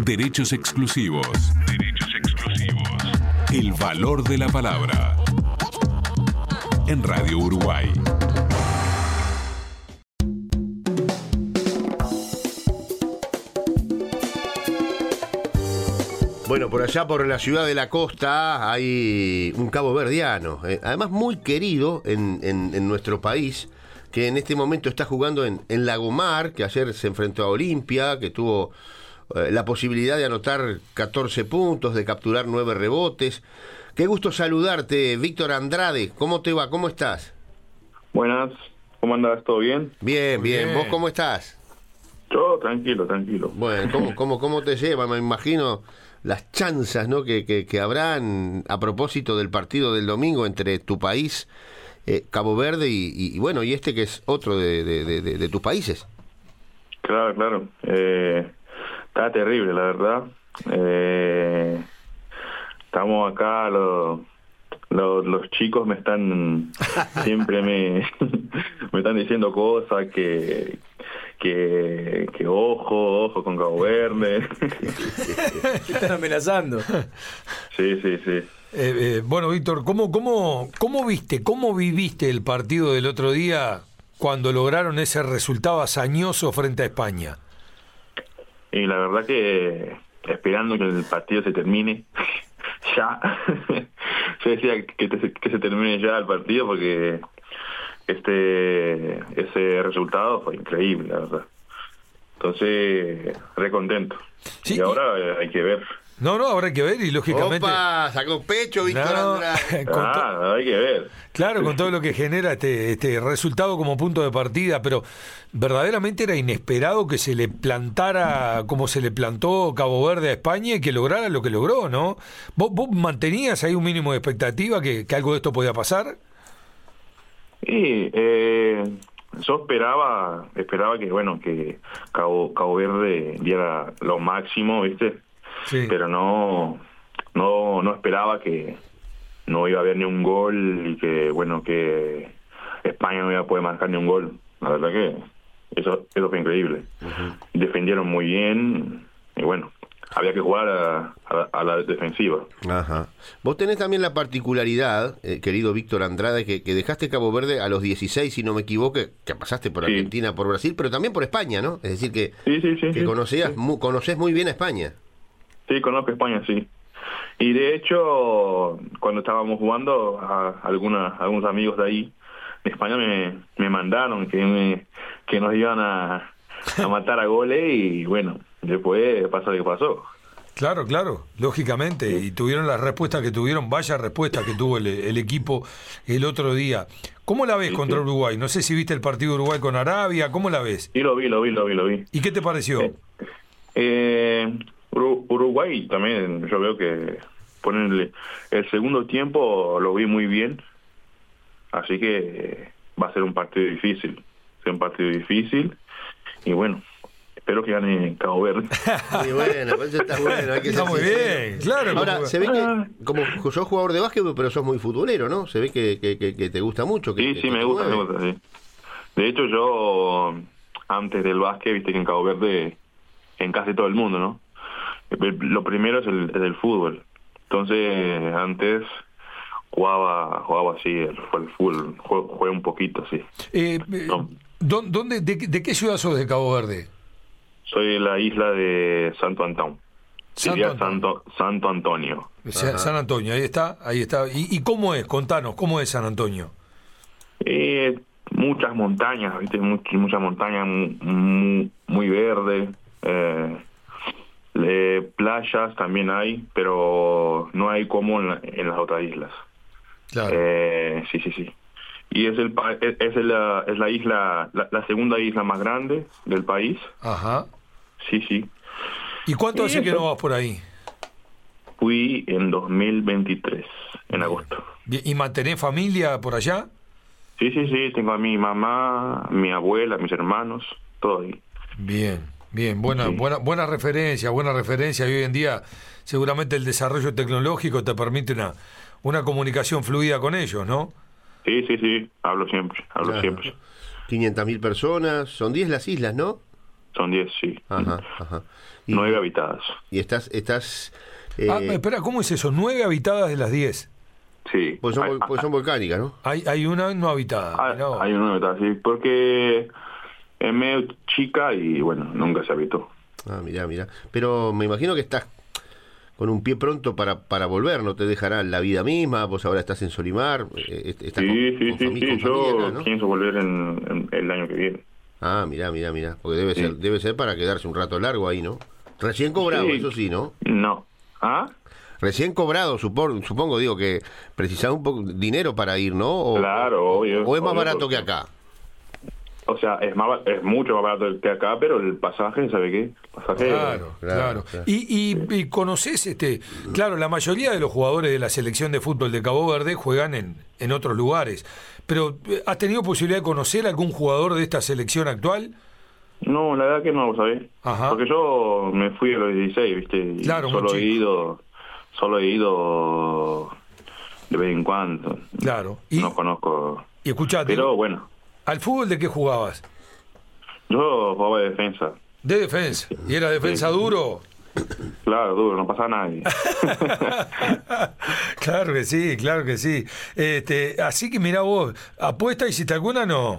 Derechos exclusivos. Derechos exclusivos. El valor de la palabra. En Radio Uruguay. Bueno, por allá, por la ciudad de la costa, hay un caboverdiano, además muy querido en nuestro país, que en este momento está jugando en Lagomar, que ayer se enfrentó a Olimpia, que tuvo la posibilidad de anotar 14 puntos, de capturar 9 rebotes. Qué gusto saludarte, Víctor Andrade. ¿Cómo te va? ¿Cómo estás? Buenas, ¿cómo andas? ¿Todo bien? Bien, bien. ¿Vos cómo estás? Yo, tranquilo. Bueno, ¿cómo te lleva? Me imagino las chanzas, ¿no?, que habrán a propósito del partido del domingo entre tu país, Cabo Verde, y bueno, y este que es otro de tus países. Claro. Está terrible, la verdad. Estamos acá, los chicos me están siempre me están diciendo cosas que ojo con Cabo Verde. Te están amenazando. Sí. Bueno, Víctor, ¿cómo viviste el partido del otro día cuando lograron ese resultado hazañoso frente a España? Y la verdad que esperando que el partido se termine ya. Yo decía que se termine ya el partido porque ese resultado fue increíble, la verdad. Entonces, re contento. Sí, y ahora hay que ver. No, habrá que ver y lógicamente... ¡Opa! Sacó pecho, Víctor Andrade. Hay que ver. Claro, con todo lo que genera este resultado como punto de partida, pero verdaderamente era inesperado que se le plantara como se le plantó Cabo Verde a España y que lograra lo que logró, ¿no? ¿Vos mantenías ahí un mínimo de expectativa que algo de esto podía pasar? Sí, yo esperaba que Cabo Verde diera lo máximo, ¿viste? Sí. Pero no esperaba que no iba a haber ni un gol y que España no iba a poder marcar ni un gol. La verdad que eso fue increíble. Uh-huh. Defendieron muy bien y bueno, había que jugar a la defensiva. Ajá. Vos tenés también la particularidad, querido Víctor Andrade, que dejaste Cabo Verde a los 16, si no me equivoco, que pasaste por Argentina, por Brasil, pero también por España, ¿no? Es decir, que conocés muy bien a España. Sí, conozco España, sí. Y de hecho, cuando estábamos jugando, algunos amigos de ahí, de España, me mandaron que nos iban a matar a goles y bueno, después pasó lo que pasó. Claro, lógicamente, y tuvieron la respuesta que tuvieron, vaya respuesta que tuvo el equipo el otro día. ¿Cómo la ves contra Uruguay? No sé si viste el partido de Uruguay con Arabia, ¿cómo la ves? Sí, lo vi. ¿Y qué te pareció? Uruguay también, yo veo que ponerle el segundo tiempo lo vi muy bien, así que va a ser un partido difícil, y bueno, espero que gane Cabo Verde. Muy bueno, eso está bueno, hay que está muy bien, claro. Ahora, se ve que, como sos jugador de básquet, pero sos muy futbolero, ¿no? Se ve que te gusta mucho. Sí, me gusta, sí. De hecho, yo, antes del básquet, viste que en Cabo Verde, en casi todo el mundo, ¿no? Lo primero es el fútbol. Entonces, antes jugaba así, el fútbol, jugué un poquito, sí. ¿De qué ciudad sos de Cabo Verde? Soy de la isla de Santo Antón. Santo Antonio. San Antonio, ahí está. ¿Y cómo es? Contanos, ¿cómo es San Antonio? Muchas montañas, ¿viste? Muchas montañas, muy verde. Playas también hay, pero no hay como en las otras islas. Claro. Sí. Y es la isla, la segunda isla más grande del país. Ajá. Sí. ¿Y cuánto hace que no vas por ahí? Fui en 2023, en agosto. ¿Y mantenés familia por allá? Sí. Tengo a mi mamá, mi abuela, mis hermanos, todo ahí. Bien, buena referencia. Y hoy en día seguramente el desarrollo tecnológico te permite una comunicación fluida con ellos, ¿no? Sí, hablo siempre. 500.000 personas, son 10 las islas, ¿no? Son 10, sí. Ajá, ajá. 9 habitadas. Y estás espera, ¿cómo es eso? 9 habitadas de las 10. Sí. Pues son volcánicas, ¿no? Hay una no habitada. Hay una habitada, sí, porque es medio chica y bueno, nunca se habitó. Ah, mirá. Pero me imagino que estás con un pie pronto para volver, no te dejará la vida misma, vos ahora estás en Solimar, estás Sí, con familia yo acá, ¿no? pienso volver en el año que viene. Ah, mirá, porque debe ser para quedarse un rato largo ahí, ¿no? Recién cobrado, eso sí, ¿no? No. ¿Ah? Recién cobrado, supongo, digo que precisás un poco de dinero para ir, ¿no? Claro, obvio. ¿O es más barato porque, que acá? O sea, es mucho más barato que acá, pero el pasaje, ¿sabe qué? Claro. Y conoces, claro, la mayoría de los jugadores de la selección de fútbol de Cabo Verde juegan en otros lugares, pero ¿has tenido posibilidad de conocer algún jugador de esta selección actual? No, la verdad que no, ¿sabes? Ajá. Porque yo me fui a los 16, ¿viste? Y claro, solo he ido de vez en cuando. Claro. No conozco. Y escuchate. Pero bueno. ¿Al fútbol de qué jugabas? Yo jugaba de defensa. ¿De defensa? ¿Y era defensa duro? Claro, duro, no pasa nadie. Claro que sí. Así que mirá vos, ¿apuesta hiciste alguna no?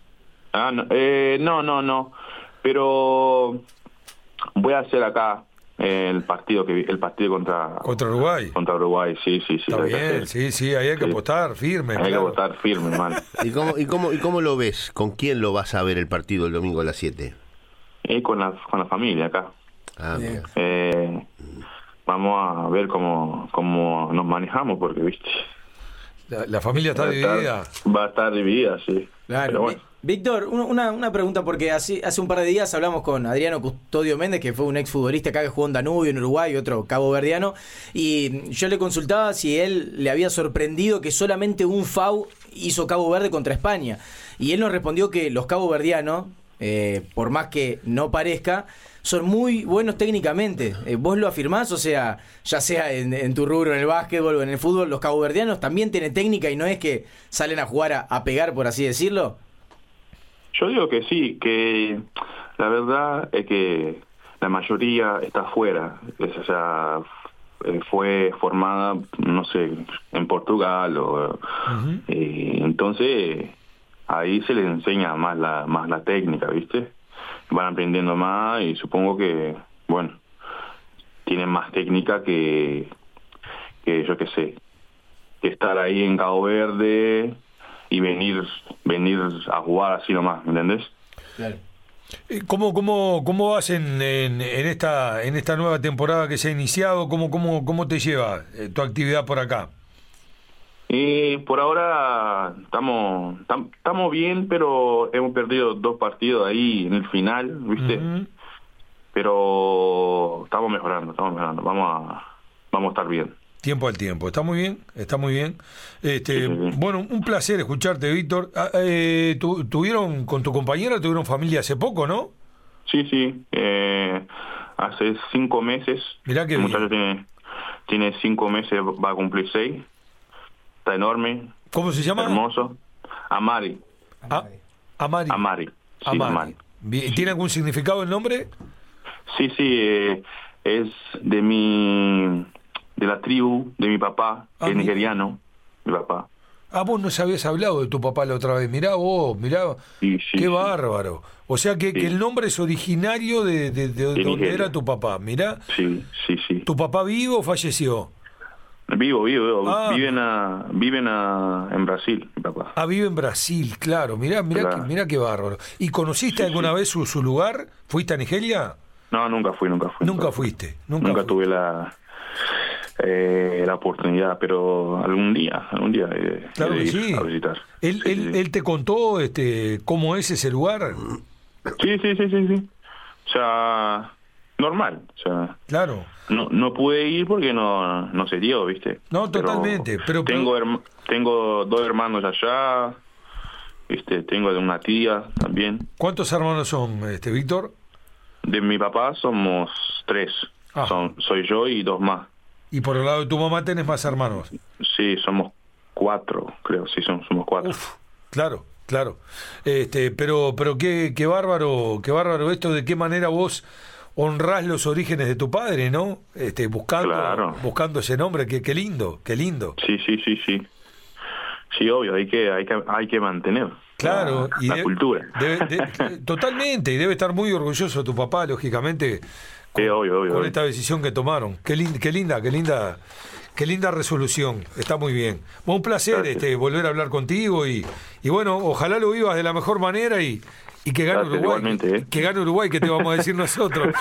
No. Pero voy a hacer acá el partido contra Uruguay. Contra Uruguay, sí. Está bien, sí, ahí hay que apostar firme. Hay que apostar firme, hermano. ¿Y cómo lo ves? ¿Con quién lo vas a ver el partido el domingo a las 7? Con la familia acá. Mira. Vamos a ver cómo nos manejamos, porque, viste, la familia está dividida. Va a estar dividida, sí. Claro. Pero bueno. Víctor, una pregunta, porque hace un par de días hablamos con Adriano Custodio Méndez, que fue un exfutbolista acá que jugó en Danubio, en Uruguay, otro caboverdiano, y yo le consultaba si él le había sorprendido que solamente un FAU hizo Cabo Verde contra España, y él nos respondió que los caboverdianos, por más que no parezca, son muy buenos técnicamente. ¿Vos lo afirmás? O sea, ya sea en tu rubro, en el básquetbol o en el fútbol, los caboverdianos también tienen técnica y no es que salen a jugar a pegar, por así decirlo. Yo digo que sí, que la verdad es que la mayoría está afuera, o sea, fue formada, no sé, en Portugal, entonces ahí se les enseña más la técnica, ¿viste? Van aprendiendo más y supongo que, bueno, tienen más técnica que yo qué sé, que estar ahí en Cabo Verde y venir a jugar así nomás, ¿me entendés? Claro. ¿Cómo vas en esta nueva temporada que se ha iniciado? ¿Cómo te lleva tu actividad por acá? Por ahora estamos bien, pero hemos perdido 2 partidos ahí en el final, ¿viste? Uh-huh. Pero estamos mejorando. Vamos a estar bien. Tiempo al tiempo, está muy bien. Sí. Bueno, un placer escucharte, Víctor. ¿Tuvieron con tu compañera, tuvieron familia hace poco, no? Sí, hace 5 meses. Mirá que el muchacho tiene 5 meses, va a cumplir 6. Está enorme. ¿Cómo se llama? Hermoso. Amari. Amari. Sí, Amari. ¿Tiene algún significado el nombre? Sí, es de la tribu de mi papá, que es nigeriano, mi papá. Vos nos habías hablado de tu papá la otra vez. Mirá vos, sí, qué bárbaro. O sea que el nombre es originario de donde Nigeria. Era tu papá, mirá. Sí. ¿Tu papá vivo o falleció? Vivo. Viven en Brasil, mi papá. Vive en Brasil, claro. Mirá qué bárbaro. ¿Y conociste alguna vez su lugar? ¿Fuiste a Nigeria? No, nunca fui. ¿Nunca fuiste? Nunca tuve la oportunidad, pero algún día claro que sí. A visitar. ¿Él te contó cómo es ese lugar? Sí. O sea, normal. O sea, claro. No pude ir porque no se dio, ¿viste? No, totalmente. Pero tengo 2 hermanos allá, ¿viste? Tengo de una tía también. ¿Cuántos hermanos son, Víctor? De mi papá somos 3. Soy yo y 2 más. ¿Y por el lado de tu mamá tenés más hermanos? Sí, somos 4, creo. Sí, somos 4. Uf, claro. Claro. Pero qué bárbaro esto, de qué manera vos honrás los orígenes de tu padre, ¿no? Buscando ese nombre, qué lindo. Sí. Sí, obvio, hay que mantener. Claro, la cultura. Totalmente, y debe estar muy orgulloso tu papá, lógicamente, con esta decisión que tomaron. Qué linda resolución, está muy bien. Un placer volver a hablar contigo y bueno, ojalá lo vivas de la mejor manera y que gane Uruguay. Igualmente, ¿eh? Que gane Uruguay, que te vamos a decir nosotros.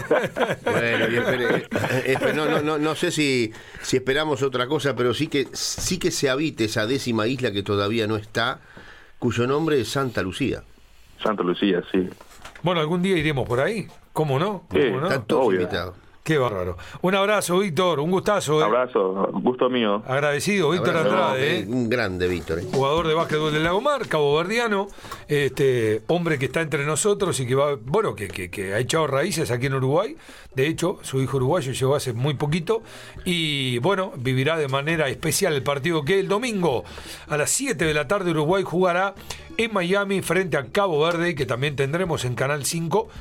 Bueno, no sé si esperamos otra cosa, pero sí que se habite esa 10ª isla que todavía no está, cuyo nombre es Santa Lucía. Santa Lucía, sí. Bueno, algún día iremos por ahí, ¿cómo no? Están todos invitados. Qué bárbaro. Un abrazo, Víctor, un gustazo. Un abrazo, gusto mío. Agradecido, Víctor Andrade. Un grande Víctor. Jugador de básquetbol del Lagomar, caboverdiano, hombre que está entre nosotros y que que ha echado raíces aquí en Uruguay. De hecho, su hijo uruguayo llegó hace muy poquito y bueno, vivirá de manera especial el partido que el domingo a las 7 de la tarde Uruguay jugará en Miami frente a Cabo Verde, que también tendremos en Canal 5